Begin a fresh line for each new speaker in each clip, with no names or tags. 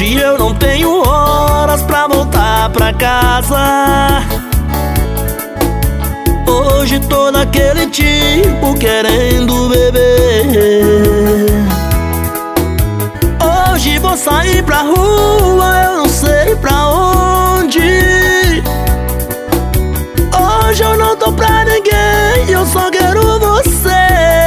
Hoje eu não tenho horas pra voltar pra casa. Hoje tô naquele tipo querendo beber. Hoje vou sair pra rua, eu não sei pra onde. Hoje eu não tô pra ninguém, eu só quero você.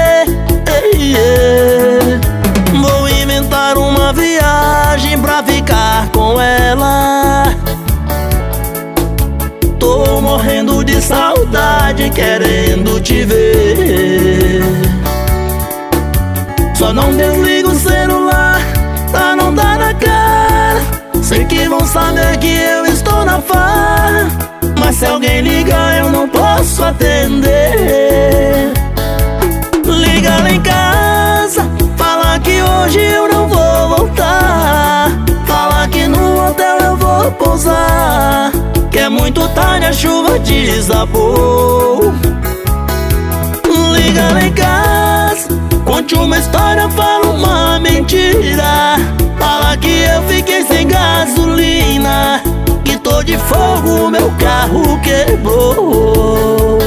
Vou inventar uma viagem pra ficar com ela. Tô morrendo de saudade, querendo te ver. Só não desligo o celular pra não dar na cara. Sei que vão saber que eu estou na farra, mas se alguém ligar eu não posso atender. Liga lá em casa, fala que hoje eu não vou voltar. Fala que no hotel eu vou pousar, que é muito tarde, a chuva desabou. Liga lá em casa, conte uma história, fala uma mentira. Fala que eu fiquei sem gasolina, que tô de fogo, meu carro quebrou.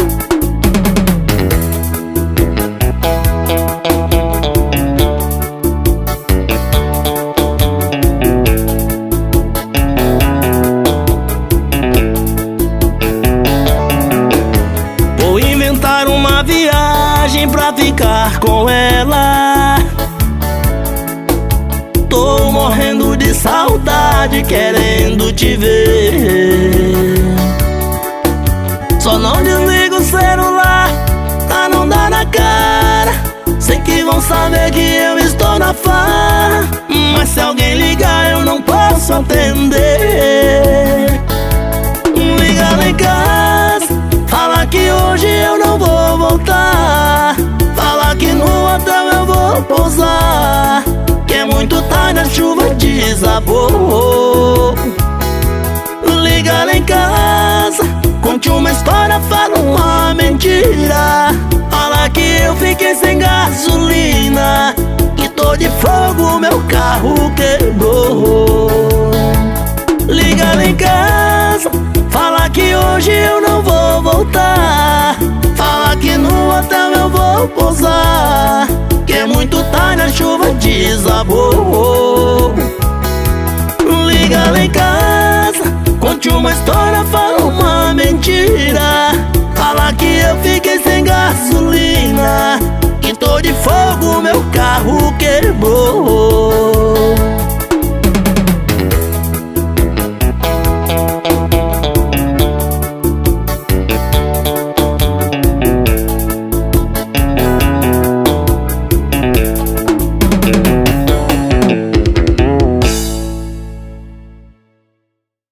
Vou inventar uma viagem pra ficar com ela. Tô morrendo de saudade, querendo te ver. Só não desligo o celular pra não dar na cara. Sei que vão saber que eu estou na farra, mas se alguém ligar eu não posso atender. Liga lá em casa, fala que hoje eu não vou voltar. Fala que no hotel eu vou pousar, que é muito tarde, a chuva desabou. Liga lá em casa, conte uma história, fala uma mentira. Fala que eu fiquei sem gasolina, que tô de fogo, meu carro quebrou. Liga lá em casa, fala que hoje eu não vou voltar. Fala que no hotel eu vou pousar, que é muito tarde, a chuva desabou. Liga lá em casa, conte uma história, fala uma mentira. Fala que eu fiquei sem gasolina, que tô de fogo,